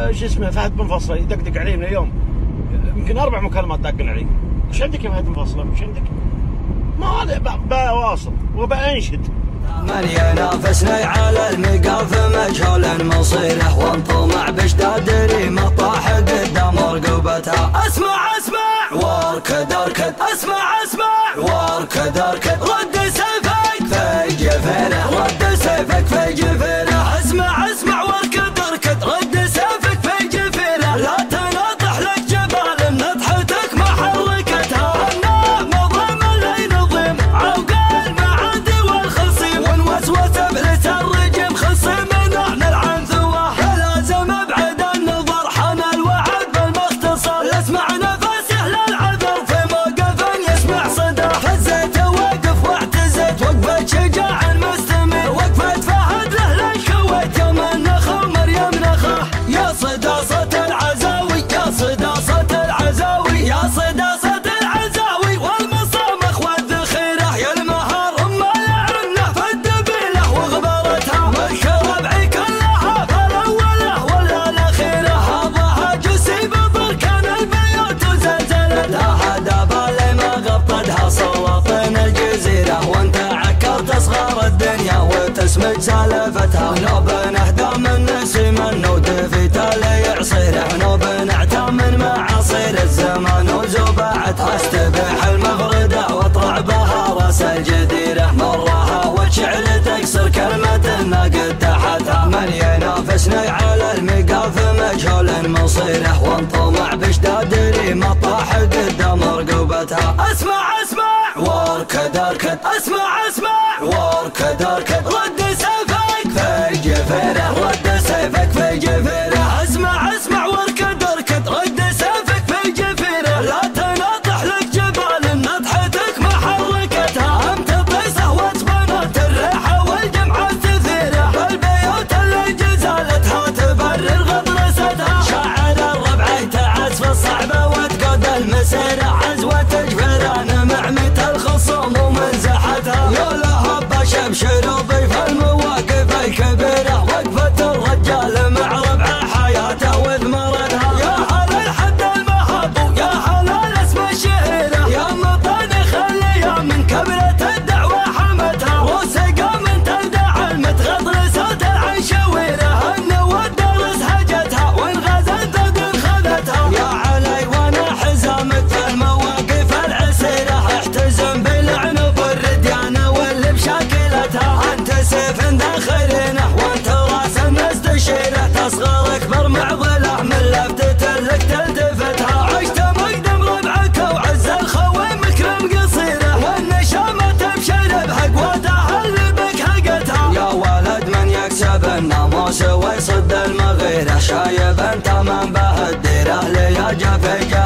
اسمه فهد بن فصل يدقدق علي من اليوم، يمكن 4 مكالمات داقن علي. وش عندك يا فهد بن فصل؟ وش عندك؟ ما بواصل وبأنشد. من ينافسني على المقاف مجهول مصيره، وانطمع بجداد ريمه طاح قدام رقبتها. اسمع واركد اركد، اسمع واركد اركد، رد سيفك في جفينه، رد سيفك في جفينه. اسمع واركد اركد، رد سيفك في جفينه. لا تناطح لك جبال نطحتك ما حركتها. النام نظم اللي نظم عوقل معادي والخصيم، ونوسوس ابليس الرجم خصم نحن العنثوه. لازم ابعد النظر حان الوعد بالمختصر. اسمع نفسه للعذر في موقف يسمع صدى. فزيت واقف واعتزت وقفة شجاع مستمر، وقفة فهد له للكويت يوم النخا ومريم نخاه. يا صداصة العزاوي، يا صداصة العزاوي، يا صداصة العزاوي، والمصامخ والذخيرة. يا المهار ام العنة في الدبيلة وغبرتها. ملك ربعي كلها فالاولة ولا الاخيرة. هضها جسي ببركان البيوت وزلزلتها. هذا بالي ما غطتها سلاطين الجزيرة، وانت عكرت اصغار الدنيا وتسمج سالفتها. نوب نهدى من نسيم النود في تالي عصيره، نوب نعتى من معاصير الزمان وزباعتها. استبيح المغردة واطلع بها راس الجديرة، مرها وتشعل تكسر كلمة الناقد تحتها. من ينافسني على المقاف مجهول مصيره، وانطمع بجداد ريمه طاح قدام رقبتها. اسمع واركد اركد، اسمع واركد اركد، رد سيفك في جفينه، رد سيفك في جفينه. اسمع واركد اركد، رد سيفك في جفينه. لا تناطح لك جبال نطحتك ما حركتها. امتطيسه وجبنات الريحه والجمعه تثيره، بالبيوت اللي جزالتها تبرر غطرستها. شاعر الربع تعس في الصعبه وتقود المسيره، عزوه جفيران معمت الخصوم ومنزحتها. يا لهب شبشر ضيف المواقف الكبيره، وقفه الرجال مع ربع حياته وثمرتها. يا هلا الحد المهاب، يا هلا الاسم الشهيره، يا مطان خليها من كبرة الدعوه حمتها. وسقى من تلدع المتغطر صوت العنشويره، النوى الدرس هجتها والغزل ذد خذتها. يا علي وانا حزامك في المواقف العسيره، احتزم بالعنب والرديانه واللي بشاكلتها. انت سيف ذاخرينه وانت راس مستشيره، تصغر اكبر معضله من لفتة لك تلتفتها. عشت مقدم ربعك وعز الخوي مكرم قصيره، والنشامه تبشر بحقوتها اللي بك حقتها. يا ولد من يكسب الناموس ويصد المغيره، شايب انت من به الديره ليا جفيجه